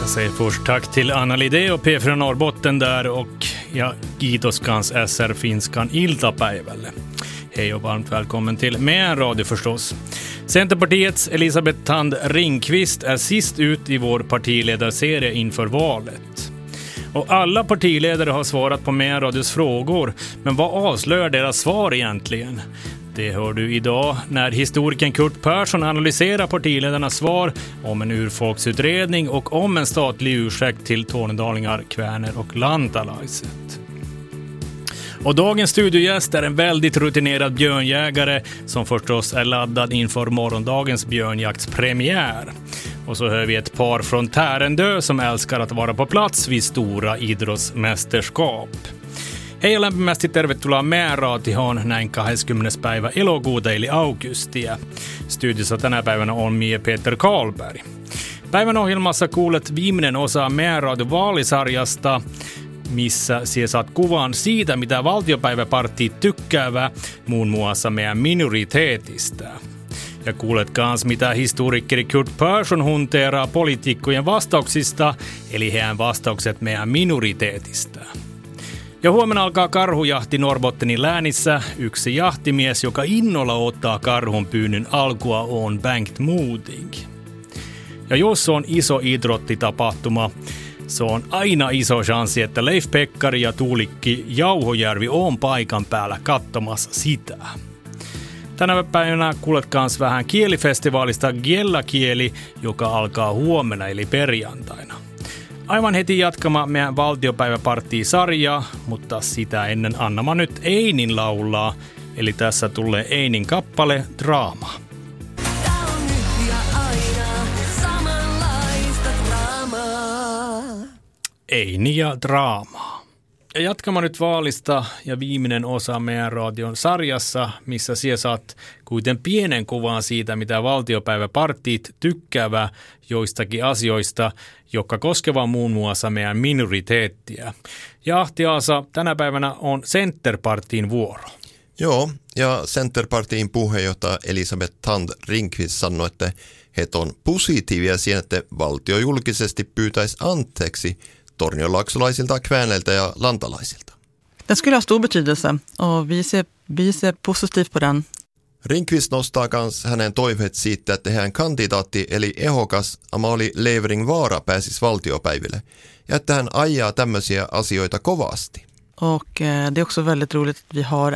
Jag säger först tack till Anna Lidé och P4 Norrbotten där och kiitos kans SR-finskan iltapäivälle. Hej och varmt välkommen till Med radio förstås. Centerpartiets Elisabeth Thand Ringqvist är sist ut i vår partiledarserie inför valet. Och alla partiledare har svarat på Med radios frågor, men vad avslöjar deras svar egentligen? Det hör du idag när historikern Kurt Persson analyserar partiledarnas svar om en urfolksutredning och om en statlig ursäkt till tornedalingar, kväner och lantalaiset. Och dagens studiogäst är en väldigt rutinerad björnjägare som förstås är laddad inför morgondagens björnjaktspremiär. Och så hör vi ett par från Tärendö som älskar att vara på plats vid stora idrottsmästerskap. Hei ja lämpimästi tervetuloa Määraatihoon näin 20. päivä elokuuta eli augustia. Studiossa tänä päivänä on Mie Peter Karlberg. Päivän ohjelmassa kuulet viimeinen osa Määraation vaalisarjasta, missä siellä saat kuvan siitä, mitä valtiopäiväpartiit tykkäävät, muun muassa meidän minoriteetistä. Ja kuulet kans, mitä historiikkeri Kurt Persson hunteeraa poliitikkojen vastauksista, eli heidän vastaukset meidän minoriteetistä. Ja huomenna alkaa karhujahti Norrbottenin läänissä. Yksi jahtimies, joka innolla ottaa karhun pyynnyn alkua, on Bengt Modig. Ja jos se on iso idrottitapahtuma, se on aina iso chanssi, että Leif Pekkari ja Tuulikki Jauhojärvi on paikan päällä katsomassa sitä. Tänä päivänä kuulet kans vähän kielifestivaalista Giella-kieli, joka alkaa huomenna eli perjantaina. Aivan heti jatkamaan meidän valtiopäiväparttia-sarjaa, mutta sitä ennen annamme nyt Einin laulaa, eli tässä tulee Einin kappale Draama. Eini ja draamaa. Ja jatkamme nyt vaalista ja viimeinen osa meidän radion sarjassa, missä siellä saat kuiten pienen kuvan siitä, mitä valtiopäiväpartiit tykkäävät joistakin asioista, jotka koskevat muun muassa meidän minoriteettiä. Ja Ahti-Aasa, tänä päivänä on Centerpartiin vuoro. Joo, ja Centerpartiin puheenjohtaja Elisabeth Thand Ringqvist sanoi, että he on positiivia siihen, että valtio julkisesti pyytäisi anteeksi tornionlaaksolaisilta, kvääneltä ja lantalaisilta. Den skulle ha stor betydelse och vi ser positivt på den. Ringqvist nostaa kans hänen toiveet siitä, että hän kandidaatti eli ehokas Amalie Levering-Vaara pääsisi valtiopäiville ja että hän ajaa tämmöisiä asioita kovasti. Och det är också väldigt roligt att vi har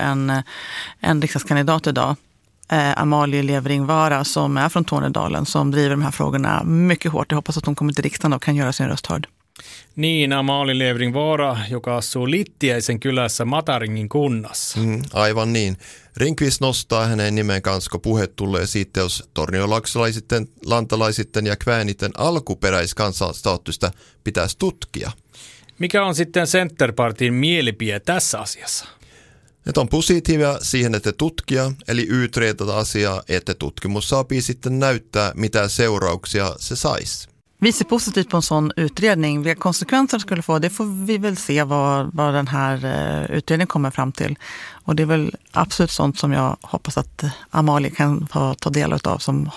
en riksdagskandidat idag, Amalie Levering-Vaara, som är från Tornedalen, som driver de här frågorna mycket hårt. Jag hoppas att hon kommer till riksdagen och kan göra sin röst hörd. Niin, Amalie Levering-Vaara, joka asuu Littiäisen kylässä Mataringin kunnassa. Aivan niin. Ringqvist nostaa hänen nimen kanssa, kun puhe tulee siitä, jos tornionlaaksolaisitten, lantalaisitten ja kväänitten alkuperäiskansanstatusta pitäisi tutkia. Mikä on sitten Centerpartin mielipide tässä asiassa? Että on positiivia siihen, että tutkia, eli utreda asiaa, että tutkimus saapii sitten näyttää, mitä seurauksia se saisi. Vi ser positivt på en sån utredning. Vilka konsekvenser det skulle få, det får vi väl se vad den här utredningen kommer fram till. Och det är väl absolut sånt som jag hoppas att Amalie kan få ta del av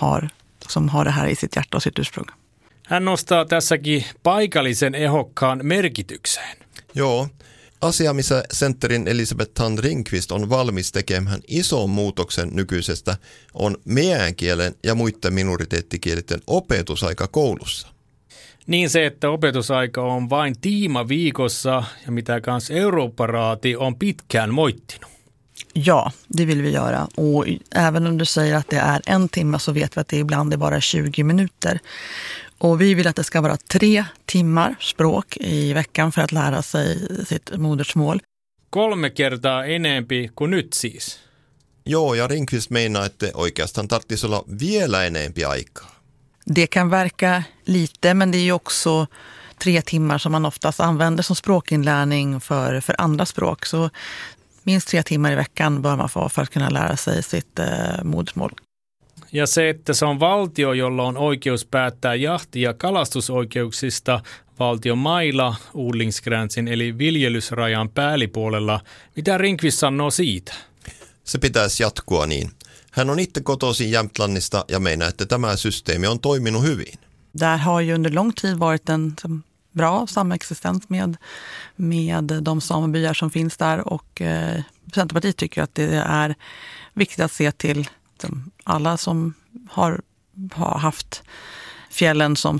som har det här i sitt hjärta och sitt ursprung. Hän nostaa tässäkin paikallisen ehokkaan merkitykseen. Joo. Asia, missä Centerin Elisabeth Thand Ringqvist on valmis tekemään ison muutoksen nykyisestä, on meidän kielen ja muiden minoriteettikielten opetusaika koulussa. Niin se, että opetusaika on vain tiima viikossa ja mitä kans Europaraati on pitkään moittinut. Ja, det vill vi göra. Och även om du säger att det är en timme så vet vi att det ibland är bara 20 minuter. Och vi vill att det ska vara 3 timmar språk i veckan för att lära sig sitt modersmål. 3 kertaa enempi kuin nyt siis. Joo, ja Ringqvist meinaa, että oikeastaan tarvitsisi olla vielä enempi aikaa. Det kan verka lite, men det är ju också 3 timmar som man oftast använder som språkinlärning för andra språk. Så minst 3 timmar i veckan bör man få för att kunna lära sig sitt modersmål. Ja se, että se on valtio, jolla on oikeus päättää jahti- ja kalastusoikeuksista valtion mailla odlingsgränsin eli viljelysrajan päällipuolella. Mitä Ringqvist sanoo siitä? Se pitäisi jatkua niin. Hän on itse kotoisin Jämtlannista ja meinaa, että tämä systeemi on toiminut hyvin. Där har ju under lång tid varit en bra samexistens med de samebyar som finns där, och Centerpartiet tycker att det är viktigt att se till alla som har haft fjällen som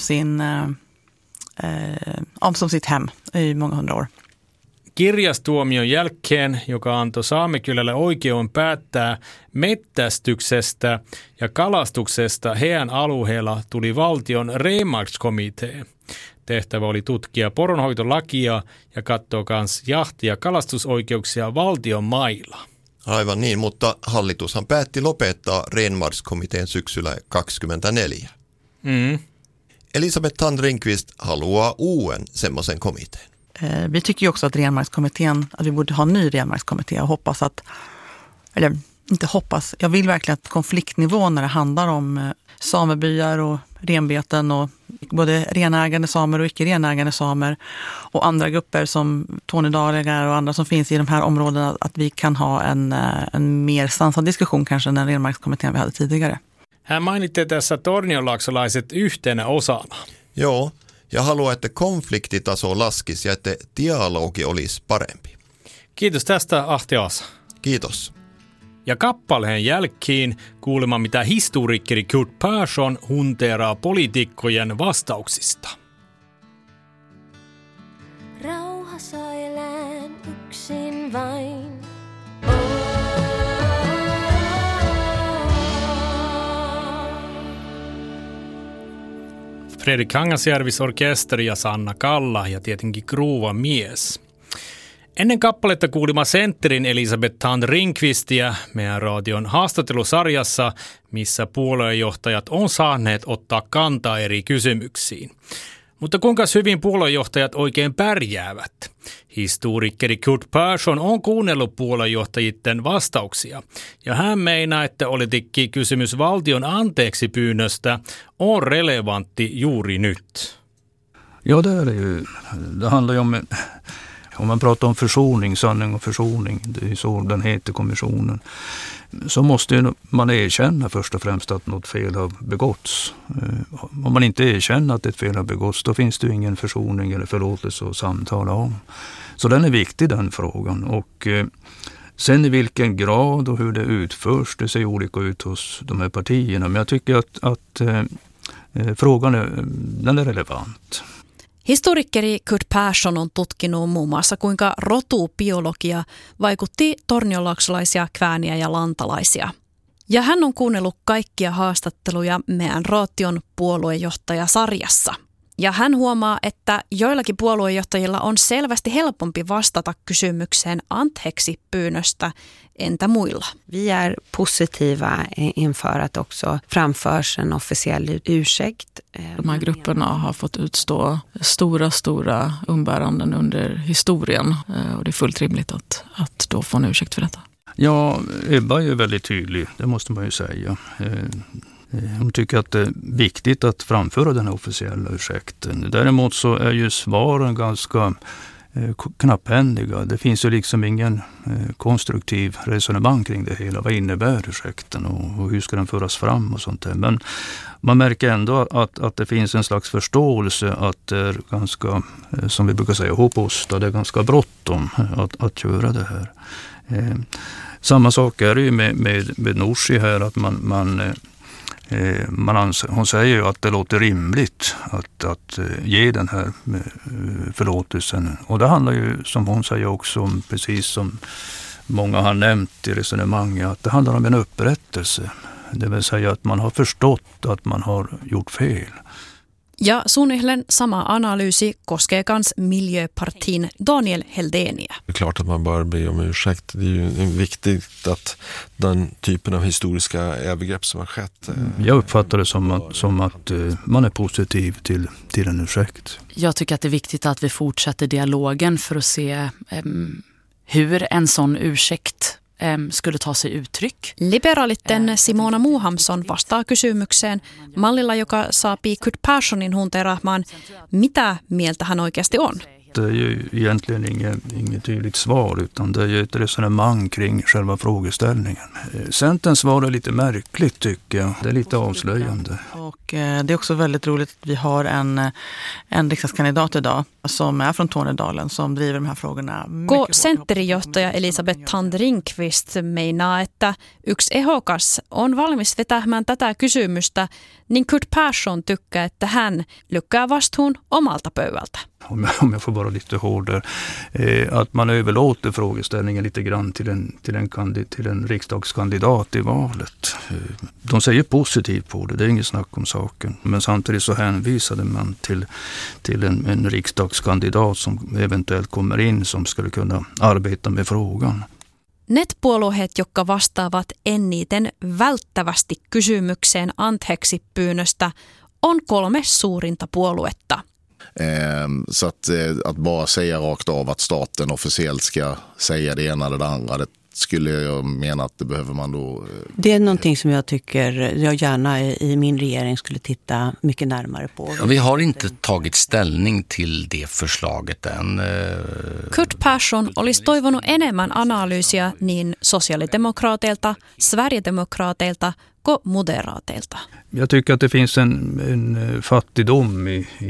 som sitt hem i många hundra år. Kirjastuomion jälkeen, joka antoi Saamekylälle oikeuden päättää mettästyksestä ja kalastuksesta heidän alueella, tuli valtion Remarkskomitee. Tehtävä oli tutkia poronhoitolakia ja katsoa myös jahti- ja kalastusoikeuksia valtion mailla. Aivan niin, mutta hallitushan päätti lopettaa Renmarkskomiteen syksyllä 2024. Elisabeth Thand Ringqvist haluaa uuden semmoisen komiteen. Vi tycker ju också att vi borde ha en ny renmarkskommitté och hoppas att, eller inte hoppas, jag vill verkligen att konfliktnivån när det handlar om samebyar och renbeten och både renägande samer och icke-renägande samer och andra grupper som tornedalingar och andra som finns i de här områdena, att vi kan ha en mer sansad diskussion kanske än den renmarkskommittén vi hade tidigare. Hän mainitte tässä tornionlaaksolaiset yhtenä osana. Joo, ja haluaa, että konfliktitaso laskisi ja että dialogi olisi parempi. Kiitos tästä, Ahti Aasa. Kiitos. Ja kappaleen jälkeen kuulemma, mitä historiikkeri Kurt Persson hunteeraa poliitikkojen vastauksista. Rauhassa elän yksin vain. Fredrik Kangasjärvis orkesteri ja Sanna Kalla ja tietenkin Kruva mies. Ennen kappaletta kuulimme sentterin Elisabeth Thand Ringqvistia meidän radion haastattelusarjassa, missä puoluejohtajat on saaneet ottaa kantaa eri kysymyksiin. Mutta kuinka hyvin puoluejohtajat oikein pärjäävät? Historiikkeri Kurt Persson on kuunnellut puoluejohtajien vastauksia, ja hän meinaa, että olitikki kysymys valtion anteeksi pyynnöstä on relevantti juuri nyt. Ja, det är det ju. Det handlar ju om man pratar om försoning, sanning och försoning, det är så den heter, kommissionen, så måste ju man erkänna först och främst att något fel har begåtts. Om man inte erkänner att ett fel har begåtts, då finns det ju ingen försoning eller förlåtelse att samtala om. Så den är viktig, den frågan. Och sen i vilken grad och hur det utförs, det ser olika ut hos de här partierna. Men jag tycker att frågan den är relevant. Historiikkeri Kurt Persson on tutkinut muun muassa, kuinka rotubiologia vaikutti tornionlaaksolaisia, kvääniä ja lantalaisia. Ja hän on kuunnellut kaikkia haastatteluja meidän Raation puoluejohtajasarjassa. Ja hän huomaa, että joillakin puoluejohtajilla on selvästi helpompi vastata kysymykseen anteeksi pyynnöstä entä muilla. Vi är positiva inför att också framförs en officiell ursäkt. De här grupperna har fått utstå stora umbäranden under historien, och det är fullt rimligt att då få en ursäkt för detta. Ja, Ebba är ju väldigt tydlig, det måste man ju säga. Hon tycker att det är viktigt att framföra den här officiella ursäkten. Däremot så är ju svaren ganska knapphändiga. Det finns ju liksom ingen konstruktiv resonemang kring det hela. Vad innebär ursäkten och hur ska den föras fram och sånt där. Men man märker ändå att det finns en slags förståelse att det är ganska, som vi brukar säga, hopposta. Det är ganska bråttom att göra det här. Samma sak är det ju med Nooshi här, att hon säger ju att det låter rimligt att ge den här förlåtelsen. Och det handlar ju, som hon säger också, om, precis som många har nämnt i resonemanget, att det handlar om en upprättelse. Det vill säga att man har förstått att man har gjort fel. Ja suunnilleen sama analyysi koskee kans Miljöpartin Daniel Heldéniä. Det är klart att man bör be om ursäkt. Det är ju viktigt att den typen av historiska övergrepp som har skett. Jag uppfattar det som att man är positiv till en ursäkt. Jag tycker att det är viktigt att vi fortsätter dialogen för att se hur en sån ursäkt skulle ta sig uttryck. Liberaalitten Simona Muuhamson vastaa kysymykseen mallilla, joka saapii Kurt Perssonin hunteraamaan, mitä mieltä hän oikeasti on. Det är ju egentligen inget tydligt svar, utan det är ju ett resonemang kring själva frågeställningen. Centerns svar är lite märkligt, tycker jag. Det är lite avslöjande. Och det är också väldigt roligt att vi har en riksdagskandidat idag som är från Tornedalen som driver de här frågorna. Kun sentterijohtaja Elisabeth Thand Ringqvist meinaa, että yksi ehokas on valmis vetämään tätä kysymystä, niin Kurt Persson tykkää, että hän lykkää vastuun omalta pöydältä. Om jag får vara lite hårdare, att man överlåter frågeställningen lite grann till en riksdagskandidat i valet. De säger positivt på det är inget snack om saken. Men samtidigt så hänvisade man till en riksdagskandidat som eventuellt kommer in som skulle kunna arbeta med frågan. Ne puolueet, jotka vastaavat eniten välttävästi kysymykseen anteeksi pyynnöstä, on 3 suurinta puoluetta. Så att bara säga rakt av att staten officiellt ska säga det ena eller det andra, det skulle jag mena att det behöver man då. Det är någonting som jag tycker jag gärna i min regering skulle titta mycket närmare på. Vi har inte tagit ställning till det förslaget än. Kurt Persson olisi toivonut enemmän analyysiä niin sosiaalidemokraateilta, Sverigedemokraateilta kuin moderaateilta. Jag tycker att det finns en fattigdom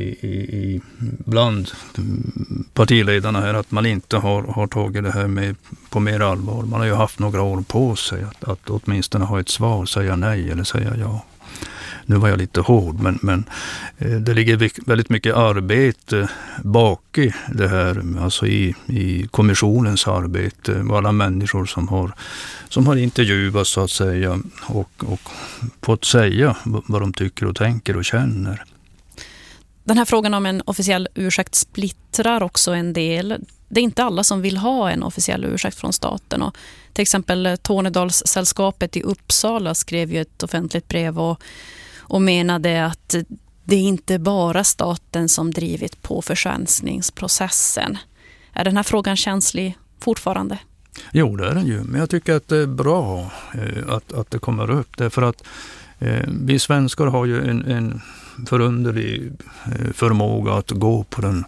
bland partiledarna här att man inte har tagit det här med på mer allvar. Man har ju haft några år på sig att åtminstone ha ett svar, säga nej eller säga ja. Nu var jag lite hård, men det ligger väldigt mycket arbete bak i det här, alltså i kommissionens arbete, och alla människor som har intervjuats så att säga och fått säga vad de tycker och tänker och känner. Den här frågan om en officiell ursäkt splittrar också en del. Det är inte alla som vill ha en officiell ursäkt från staten. Och till exempel Tornedalssällskapet i Uppsala skrev ju ett offentligt brev och menade att det är inte bara staten som drivit på försänsningsprocessen. Är den här frågan känslig fortfarande? Jo, det är den ju. Men jag tycker att det är bra att det kommer upp. Därför att vi svenskar har ju en förunderlig förmåga att gå på den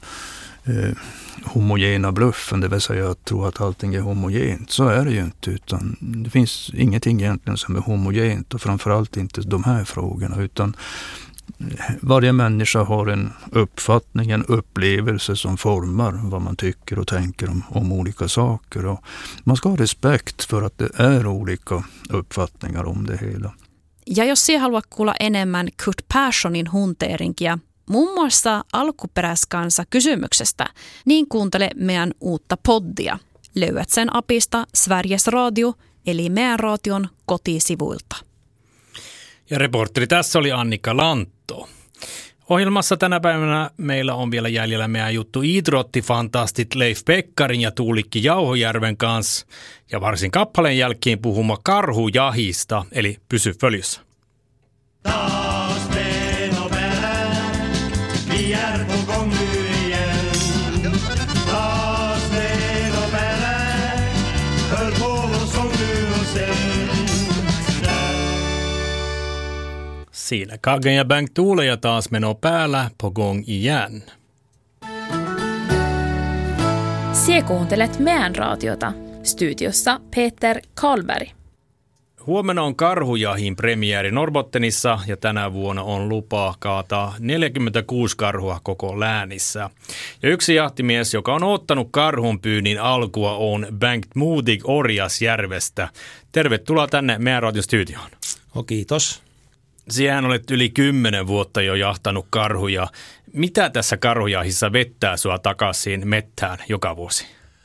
homogena bluffen, det vill säga att tro att allting är homogent. Så är det ju inte, utan det finns ingenting egentligen som är homogent, och framförallt inte de här frågorna, utan varje människa har en uppfattning, en upplevelse som formar vad man tycker och tänker om olika saker, och man ska ha respekt för att det är olika uppfattningar om det hela. Ja jos sinä haluat kuulla enemmän Kurt Perssonin hunteerinkia, muun muassa alkuperäiskansa kysymyksestä, niin kuuntele meidän uutta poddia. Löydät sen apista Sveriges Radio, eli meidän radion kotisivuilta. Ja reporteri tässä oli Annika Lantto. Ohjelmassa tänä päivänä meillä on vielä jäljellä meidän juttu idrottifantastit Leif Pekkarin ja Tuulikki Jauhojärven kanssa. Ja varsin kappaleen jälkeen puhumme karhujahista, eli pysy följyssä. Taas meno perään, vi är på gång nu igen. Taas meno perään, hör på vår sång nu och sen. Siinä Kagen ja Bengt Tuule ja taas meno päällä, på gång igen. Sie kuuntelet meidän raatiota. Studiossa Peter Karlberg. Huomenna on karhujahin premiääri Norrbottenissa ja tänä vuonna on lupa kaataa 46 karhua koko läänissä. Ja yksi jahtimies, joka on ottanut karhunpyynnin alkua, on Bengt Modig Orjasjärvestä. Tervetuloa tänne meidän radion studioon. Kiitos. Siihen olet yli 10 vuotta jo jahtanut karhuja. Mitä tässä karhujahissa vettää sua takaisin mettään joka vuosi?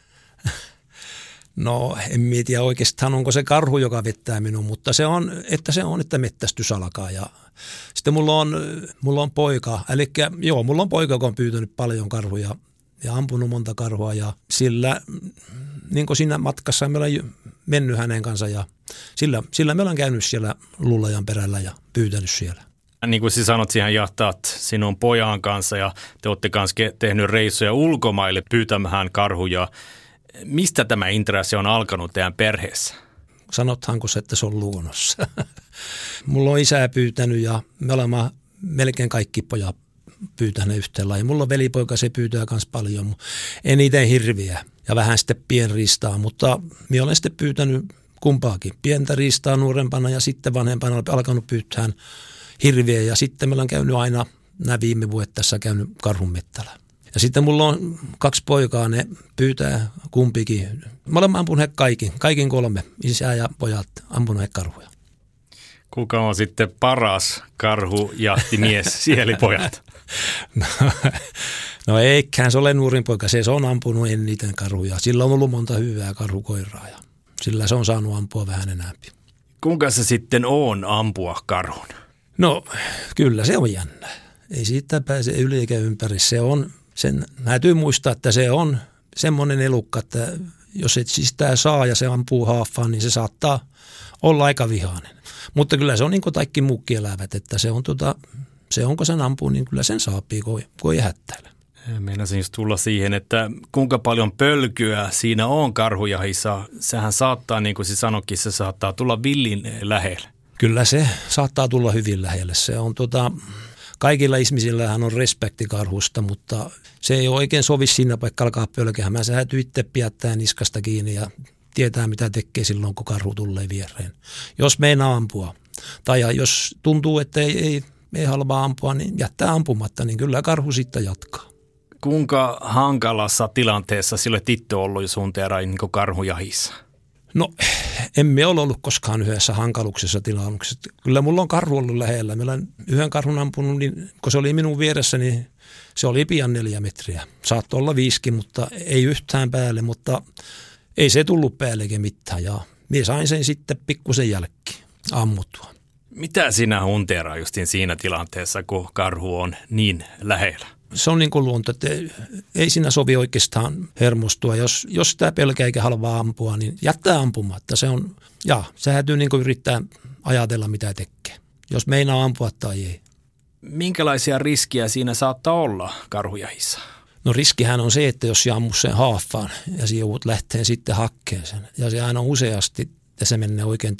No en tiedä oikeastaan onko se karhu, joka vettää minun, mutta se on, että mettästys alkaa. Ja sitten mulla on poika, eli joo, mulla on poika, joka on pyytänyt paljon karhuja ja ampunut monta karhua, ja sillä, niin kuin siinä matkassa me ollaan mennyt hänen kanssa, ja sillä me ollaan käynyt siellä Lullajan perällä ja pyytänyt siellä. Niin kuin sinä sanot, siihen jahtaat sinun pojan kanssa ja te olette kanssa tehnyt reissuja ulkomaille pyytämään karhuja. Mistä tämä intressi on alkanut teidän perheessä? Sanothaanko se, että se on luonnossa? Mulla on isää pyytänyt ja me olemme melkein kaikki pojat pyytäneet yhteen lajiin. Mulla on velipoika, se pyytää myös paljon. Eniten hirviä ja vähän sitten pienriistaa, mutta minä olen sitten pyytänyt kumpaakin. Pientä riistaa nuorempana ja sitten vanhempana olen alkanut pyytää hirviä ja sitten meillä on käynyt aina nämä viime vuodet tässä käynyt karhunmettällä. Ja sitten mulla on 2 poikaa, ne pyytää kumpikin. Mä olen ampunut kaikin 3, isä ja pojat ampunut karhuja. Kuka on sitten paras karhujahtimies, sielipojat? No eiköhän se ole nuorin poika, se on ampunut eniten karhuja. Sillä on ollut monta hyvää karhukoiraa ja sillä se on saanut ampua vähän enemmän. Kuinka se sitten on ampua karhun? No kyllä se on jännä. Ei siitä pääse yli eikä ympäri. Sen täytyy muistaa, että se on semmoinen elukka, että jos et siis tää saa ja se ampuu haaffaan, niin se saattaa olla aika vihainen. Mutta kyllä se on niin kuin kaikki muukki elävät, että se on se onko sen ampuu, niin kyllä sen saapii, kun ei hättäile. Meinasin just tulla siihen, että kuinka paljon pölkyä siinä on karhujahissa. Sehän saattaa, niin kuin se sanoikin, se saattaa tulla villin lähelle. Kyllä se saattaa tulla hyvin lähelle. Se on kaikilla ihmisillähän on respekti karhusta, mutta se ei oikein sovi siinä paikka alkaa pölkähämään. Se täytyy itse pidättää niskasta kiinni ja tietää, mitä tekee silloin, kun karhu tulee viereen. Jos meinaa ampua tai jos tuntuu, että ei halua ampua, niin jättää ampumatta, niin kyllä karhu sitten jatkaa. Kuinka hankalassa tilanteessa sillä olet itse ollut jo sun niin karhujahissa? No, emme ole ollut koskaan yhdessä hankaluksessa tilannuksessa. Kyllä mulla on karhu ollut lähellä. Meillä on yhden karhun ampunut, niin kun se oli minun vieressä, niin se oli pian 4 metriä. Saattoi olla 5, mutta ei yhtään päälle, mutta ei se tullut päällekin mitään. Ja minä sain sen sitten pikkusen jälkeen ammuttua. Mitä sinä hunteeraa justiin siinä tilanteessa, kun karhu on niin lähellä? Se on niin kuin luonto, että ei siinä sovi oikeastaan hermostua. Jos sitä pelkää eikä halua ampua, niin jättää ampumatta. Se täytyy niin kuin yrittää ajatella, mitä tekee. Jos meinaa ampua tai ei. Minkälaisia riskiä siinä saattaa olla karhujahissa? No riskihän on se, että jos ammut sen haaffaan ja se joudut lähteen sitten hakkeen sen. Ja se aina useasti, että se menee oikein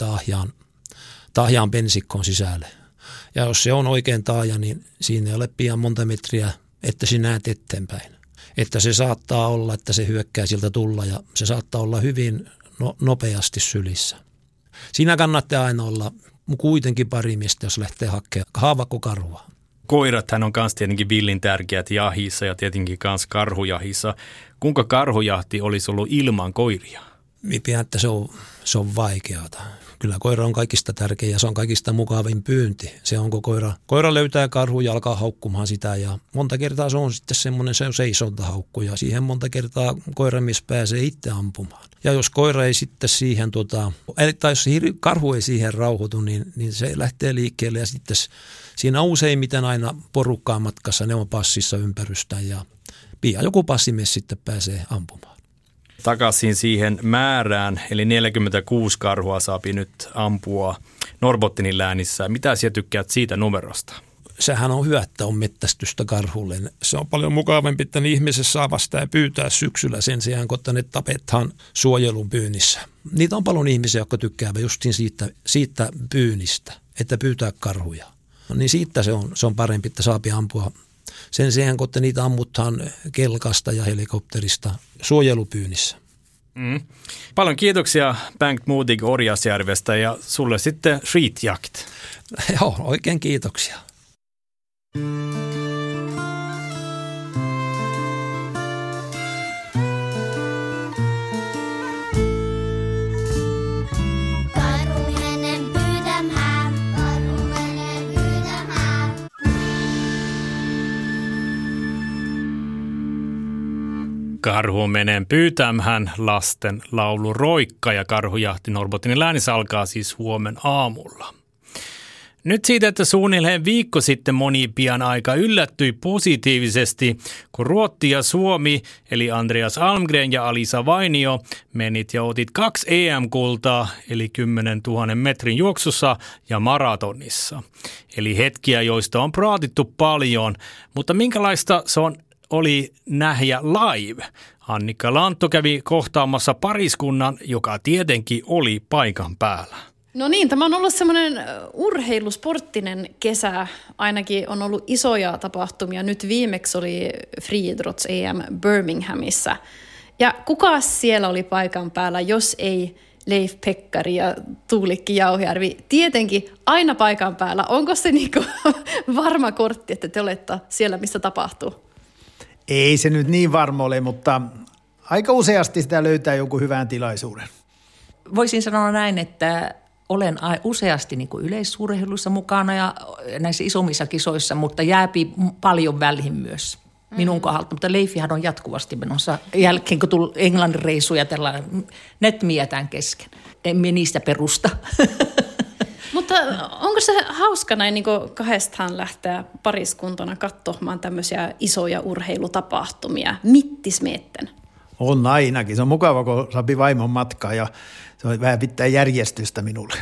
taahjaan pensikkoon sisälle. Ja jos se on oikein taaja, niin siinä ei ole pian monta metriä, että sinä näet eteenpäin. Että se saattaa olla, että se hyökkää siltä tulla ja se saattaa olla hyvin nopeasti sylissä. Siinä kannattaa aina olla kuitenkin pari miestä, jos lähtee hakemaan haavakkokarhua. Koirathan on myös tietenkin villin tärkeät jahissa ja tietenkin myös karhujahissa. Kuinka karhujahti olisi ollut ilman koiria? Minä että se on vaikeaa. Kyllä koira on kaikista tärkein ja se on kaikista mukavin pyynti. Se on, kun koira löytää karhun ja alkaa haukkumaan sitä ja monta kertaa se on sitten semmoinen seisontahaukku ja siihen monta kertaa koiramies pääsee itse ampumaan. Ja jos koira ei sitten siihen, tai jos karhu ei siihen rauhoitu, niin se lähtee liikkeelle ja sitten siinä on useimmiten aina porukkaa matkassa, ne on passissa ympärystä ja pian joku passimies sitten pääsee ampumaan. Takaisin siihen määrään, eli 46 karhua saapi nyt ampua Norrbottenin läänissä. Mitä sinä tykkäät siitä numerosta? Sehän on hyvä, että on mettästystä karhulle. Se on paljon mukavampi, että ihmiset saa vasta ja pyytää syksyllä sen sijaan, kun ne tapetaan suojelun pyynnissä. Niitä on paljon ihmisiä, jotka tykkäävät justiin siitä pyynnistä, että pyytää karhuja. No niin siitä se on parempi, että saapi ampua sen sijaan, kun niitä ammutaan kelkasta ja helikopterista suojelupyynnissä. Paljon kiitoksia Bengt Modig Orjasjärvestä ja sulle sitten Skitjakt. Joo, oikein kiitoksia. Karhu menen pyytämään lasten laulu Roikka ja karhujahti Norrbottenin läänissä alkaa siis huomen aamulla. Nyt siitä, että suunnilleen viikko sitten moni pian aika yllättyi positiivisesti, kun Ruotti ja Suomi, eli Andreas Almgren ja Alisa Vainio, menit ja otit 2 EM-kultaa, eli 10 000 metrin juoksussa ja maratonissa. Eli hetkiä, joista on praatittu paljon, mutta minkälaista se oli nähdä live? Annika Lantto kävi kohtaamassa pariskunnan, joka tietenkin oli paikan päällä. No niin, tämä on ollut semmoinen urheilusporttinen kesä. Ainakin on ollut isoja tapahtumia. Nyt viimeksi oli Friidrots EM Birminghamissa. Ja kuka siellä oli paikan päällä, jos ei Leif Pekkari ja Tuulikki Jauhijärvi tietenkin aina paikan päällä. Onko se niinku varma kortti, että te olette siellä, missä tapahtuu? Ei se nyt niin varma ole, mutta aika useasti sitä löytää jonkun hyvän tilaisuuden. Voisin sanoa näin, että olen useasti niin kuin yleisurheilussa mukana ja näissä isommissa kisoissa, mutta jääpi paljon väliin myös minun kohdalta. Mutta Leifihan on jatkuvasti menossa jälkeen, kun tuli Englannin reissuja tällainen, net mietään kesken. Emme niistä perusta. Mutta onko se hauska näin niin kuin kahdestaan lähteä pariskuntana katsomaan tämmöisiä isoja urheilutapahtumia mittismeetten? On ainakin. Se on mukava, kun saapi vaimon matkaa ja se vähän pitää järjestystä minulle.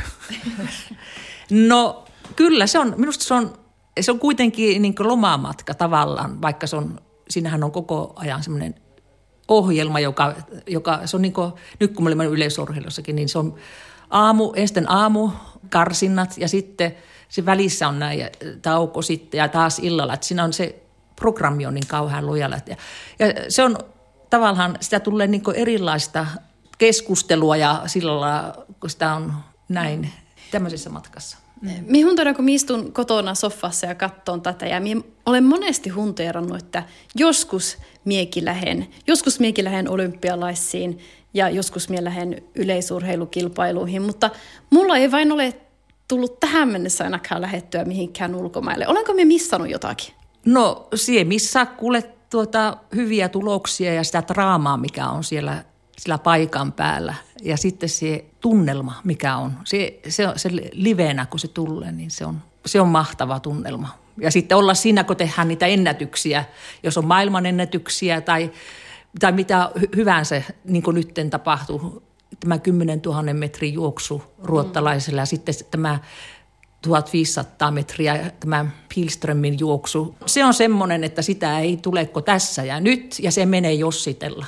No kyllä, minusta se on kuitenkin niin kuin lomamatka tavallaan, vaikka siinähän on koko ajan semmoinen ohjelma, joka se on niin kuin, nyt kun me olemme yleisurheilussakin, niin se on ensin aamukarsinnat ja sitten se välissä on näin tauko sitten ja taas illalla, että siinä on se programmi on niin kauhean lujalla. Ja se on tavallaan, sitä tulee niin kuin erilaista keskustelua ja sillä lailla, kun sitä on näin tämmöisessä matkassa. Minä hunteeran, kun istun kotona soffassa ja katson tätä, ja minä olen monesti hunteerannut, että joskus miekin lähen olympialaisiin ja joskus minä lähden yleisurheilukilpailuihin, mutta mulla ei vain ole tullut tähän mennessä ainakaan lähettyä mihinkään ulkomaille. Olenko minä missannut jotakin? No, sie missaa kuule hyviä tuloksia ja sitä draamaa, mikä on siellä paikan päällä. Ja sitten se tunnelma, mikä on. Se livenä, kun se tulee, niin se on mahtava tunnelma. Ja sitten olla siinä, kun tehdään niitä ennätyksiä, jos on maailmanennätyksiä tai mitä hyvänsä, niin kuin nyt tapahtuu. Tämä 10 000 metrin juoksu ruottalaisella ja sitten tämä 1500 metriä, tämä Pilströmin juoksu. Se on semmoinen, että sitä ei tuleko tässä ja nyt ja se menee jossitella.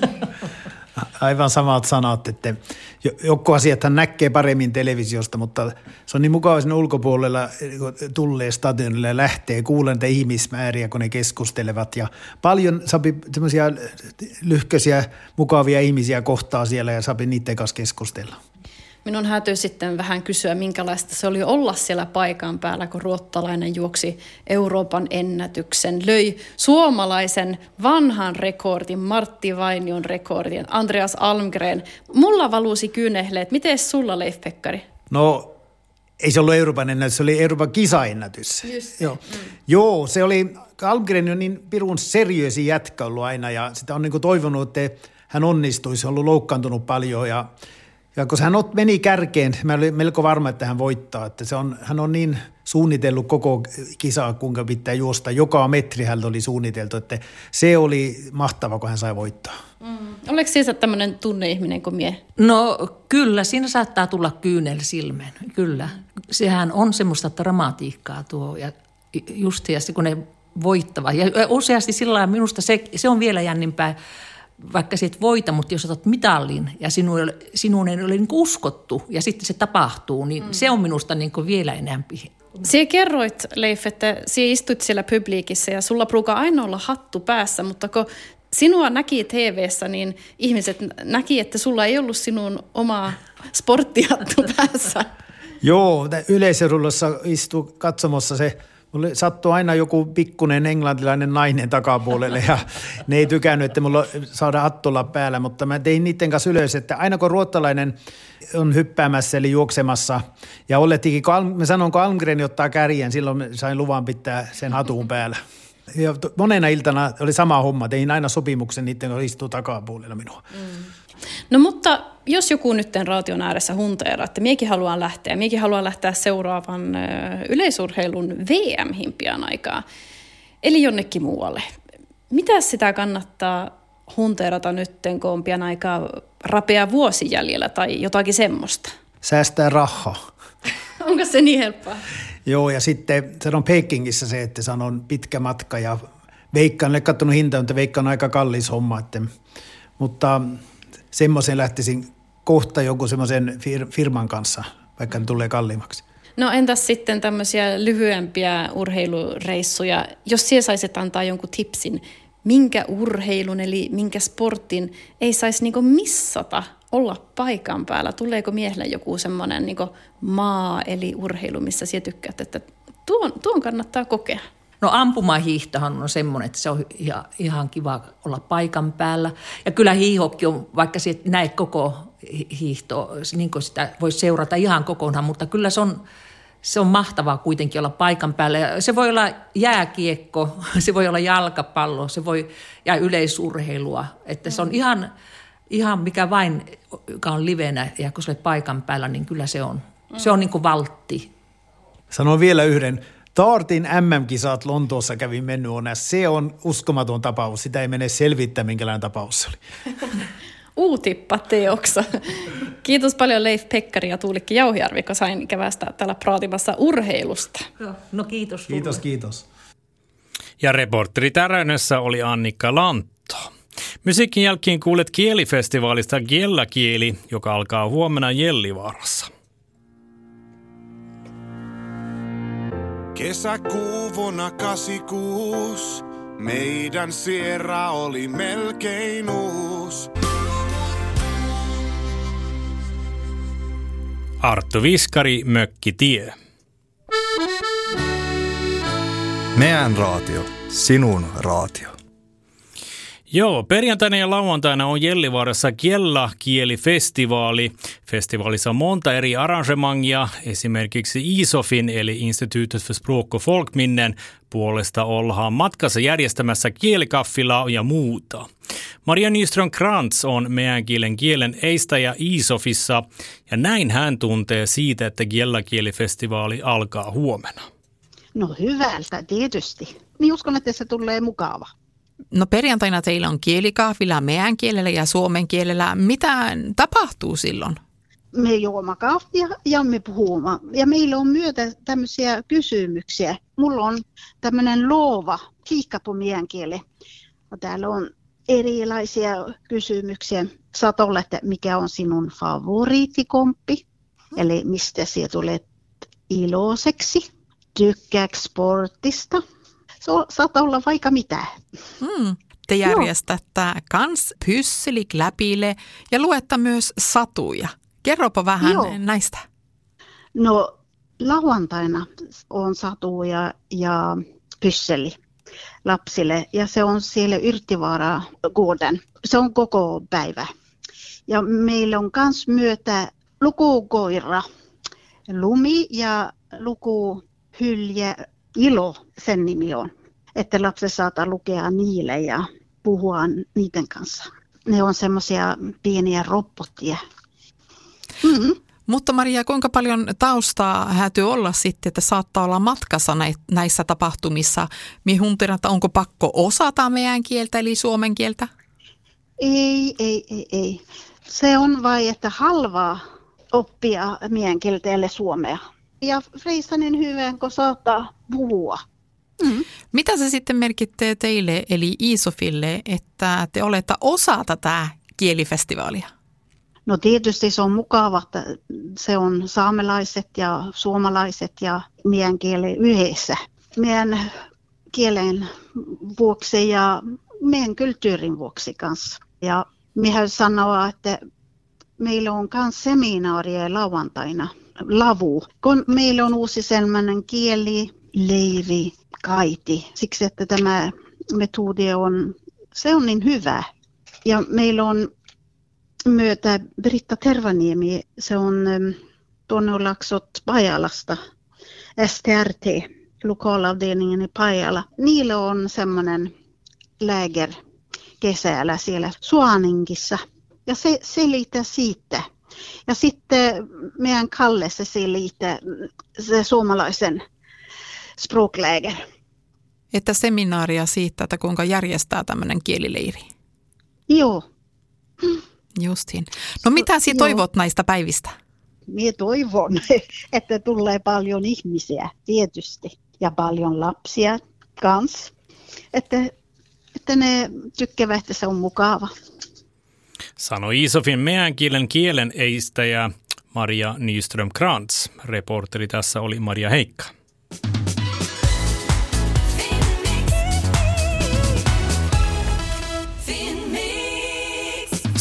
Aivan samat sanat, että joku asiathan näkee paremmin televisiosta, mutta se on niin mukava sinne ulkopuolella tulee stadionille ja lähtee kuulen niitä ihmismääriä, kun ne keskustelevat. Ja paljon saapi semmoisia lyhköisiä, mukavia ihmisiä kohtaa siellä ja saapi niiden kanssa keskustella. Minun häätyy sitten vähän kysyä, minkälaista se oli olla siellä paikan päällä, kun ruottalainen juoksi Euroopan ennätyksen, löi suomalaisen vanhan rekordin, Martti Vainion rekordin, Andreas Almgren. Mulla valusi kyynehleet. Miten sulla, Leif Pekkari? No, ei se ollut Euroopan ennätys, se oli Euroopan kisaennätys. Joo, se oli, Almgren on niin pirun seriösi jätkä ollut aina ja sitä on niin kuin toivonut, että hän onnistuisi, se on ollut loukkaantunut paljon ja kun hän meni kärkeen, mä olin melko varma, että hän voittaa. Että hän on niin suunnitellut koko kisaa, kuinka pitää juosta. Joka metri hänellä oli suunniteltu, että se oli mahtava, kun hän sai voittaa. Oliko siis tämmöinen tunneihminen kuin mie? No kyllä, siinä saattaa tulla kyynel silmeen, kyllä. Sehän on semmoista dramatiikkaa tuo ja just kun ne voittavat. Ja useasti sillä lailla minusta se on vielä jännimpää. Vaikka sä et voita, mutta jos otat mitallin ja sinun ei ole niin uskottu ja sitten se tapahtuu, niin se on minusta niin vielä enemmän. Sinä kerroit, Leif, että sinä istut siellä publiikissa ja sulla pruukaa aina olla hattu päässä, mutta kun sinua näki TV:ssä, niin ihmiset näki, että sulla ei ollut sinun omaa sporttihattu päässä. Joo, yleisörullassa istui katsomossa se. Mulle sattui aina joku pikkuinen englantilainen nainen takapuolelle ja ne ei tykännyt, että mulla saada hattulla päällä, mutta mä tein niiden kanssa ylös, että aina kun ruottalainen on hyppäämässä eli juoksemassa ja olettikin, mä sanon, kun Almgren ottaa kärjen, silloin sain luvan pitää sen hatun päällä. Ja monena iltana oli sama homma, tein aina sopimuksen niiden, kun istuu takapuolella minua. No mutta jos joku nytten raation ääressä hunteeraa, että miekin haluaa lähteä seuraavan yleisurheilun VM-hin pian aikaa, eli jonnekin muualle. Mitä sitä kannattaa hunteerata nytten, kun on pian aikaa rapea vuosi jäljellä tai jotakin semmoista? Säästää rahaa. Onko se niin helppoa? Joo, ja sitten se on Pekingissä se, että se on pitkä matka ja Veikka, en ole katsonut hintaa, mutta Veikka on aika kallis homma, mutta semmoisen lähtisin kohta joku semmoisen firman kanssa, vaikka ne tulee kalliimmaksi. No entäs sitten tämmöisiä lyhyempiä urheilureissuja, jos siellä saisit antaa jonkun tipsin, minkä urheilun eli minkä sportin ei saisi niinku missata olla paikan päällä? Tuleeko miehelle joku semmoinen niin maa eli urheilu, missä sinä tykkäät, että tuon kannattaa kokea? No ampumahiihtohan on semmoinen, että se on ihan kiva olla paikan päällä. Ja kyllä hiihokki on, vaikka sinä et näe koko hiihtoa, niin kuin sitä voi seurata ihan kokonaan, mutta kyllä se on mahtavaa kuitenkin olla paikan päällä. Ja se voi olla jääkiekko, se voi olla jalkapallo, ja yleisurheilua. Että se on ihan mikä vain, joka on livenä ja kun se on paikan päällä, niin kyllä se on niin kuin valtti. Sanon vielä yhden. Taartin MM-kisat Lontoossa kävi mennyonä. Se on uskomaton tapaus. Sitä ei mene selvittää, minkälainen tapaus se oli. Uutippa teoksa. Kiitos paljon Leif Pekkari ja Tuulikki Jauhijärvi, kun sain kävästä täällä praatimassa urheilusta. No kiitos. Kiitos. Ja reporteri Tärönössä oli Annikka Lantto. Musiikin jälkeen kuulet kielifestivaalista Gella-kieli, joka alkaa huomenna Jellivaarassa. Kesäkuu vuonna 86, meidän sierra oli melkein uus. Arttu Viskari, Mökkitie. Meidän raatio, sinun raatio. Joo, perjantaina ja lauantaina on Jellivaarassa Gella-kielifestivaali. Festivaalissa on monta eri arrangemangia, esimerkiksi ISOFin eli Institutet för språk och folkminnen puolesta ollaan matkassa järjestämässä kielikaffilaa ja muuta. Maria Nyström Krantz on meidän kielen eistäjä ISOFissa ja näin hän tuntee siitä, että Gella-kielifestivaali alkaa huomenna. No hyvältä tietysti. Niin uskon, että se tulee mukava. No perjantaina teillä on kielikahvila meidän kielellä ja suomen kielellä. Mitä tapahtuu silloin? Me juomme kahvia ja me puhumme. Ja meillä on myötä tämmöisiä kysymyksiä. Mulla on tämmöinen luova kiikka på meidän kieli. Täällä on erilaisia kysymyksiä. Saat olla, että mikä on sinun favoriittikomppi? Eli mistä sinä tulet iloiseksi? Tykkääkö sportista? Saat olla vaikka mitä. Te järjestätte kans pysseli-läpille ja luetta myös satuja. Kerropa vähän näistä. No lauantaina on satuja ja pysseli lapsille ja se on siellä Yrttivaara-gården. Se on koko päivä. Ja meillä on kans myötä lukukoira, Lumi ja lukuhylje Ilo, sen nimi on. Että lapset saattaa lukea niille ja puhua niiden kanssa. Ne on semmoisia pieniä robottia. Mutta Maria, kuinka paljon taustaa häätyy olla sitten, että saattaa olla matkassa näissä tapahtumissa? Minä huntin, että onko pakko osata meidän kieltä eli suomen kieltä? Ei. Se on vain, että halvaa oppia meidän kieltä eli suomea. Ja Freisanen hyvän, kun saattaa puhua. Mitä se sitten merkittää teille, eli ISOFille, että te olette osa tätä kielifestivaalia? No tietysti se on mukava, että se on saamelaiset ja suomalaiset ja meidän kieli yhdessä. Meidän kielen vuoksi ja meidän kulttuurin vuoksi kanssa. Ja minä sanoa, että meillä on myös seminaaria lauantaina. Lavu, kun meillä on uusi sellainen kielileiri, kaiti, siksi että tämä metodi on niin hyvä. Ja meillä on myötä Britta Tervaniemi, se on Torniolaksot Pajalasta, STRT, lokalavdelningen i Pajala. Niillä on semmoinen läger kesällä siellä Suaninkissa ja se selittää siitä. Ja sitten meidän Kalle se selittää se suomalaisen språkläger. Että seminaaria siitä, että kuinka järjestää tämmöinen kielileiri. Joo. Justiin. No mitä sinä toivot näistä päivistä? Minä toivon, että tulee paljon ihmisiä tietysti ja paljon lapsia kanssa. Että ne tykkäävät, että se on mukava. Sanoi ISOFin meidän kielen eistäjä Maria Nyström Krantz. Reporteri tässä oli Maria Heikka.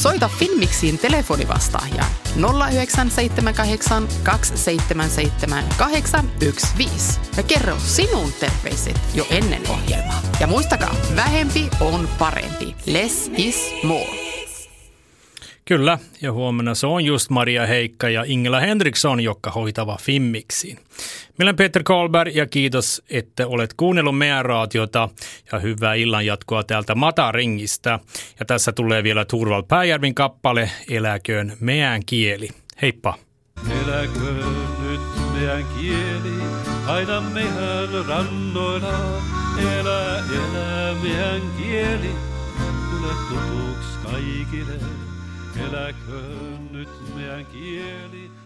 Soita Finmixiin telefonivastaaja 0978 277 815 ja kerro sinun terveiset jo ennen ohjelmaa. Ja muistakaa, vähempi on parempi. Less is more. Kyllä, ja huomenna se on just Maria Heikka ja Ingela Henriksson, jotka hoitava Finmixiin. Minä olen Peter Karlberg ja kiitos, että olet kuunnellut meidän raatiota ja hyvää illanjatkoa täältä Mataringista. Ja tässä tulee vielä Turval Pääjärvin kappale Eläköön meidän kieli. Heippa! Eläköön nyt meidän kieli, aina mehän rannoilla. Elä meidän kieli, tule tutuks kaikille. Eläköön nyt meidän kieli.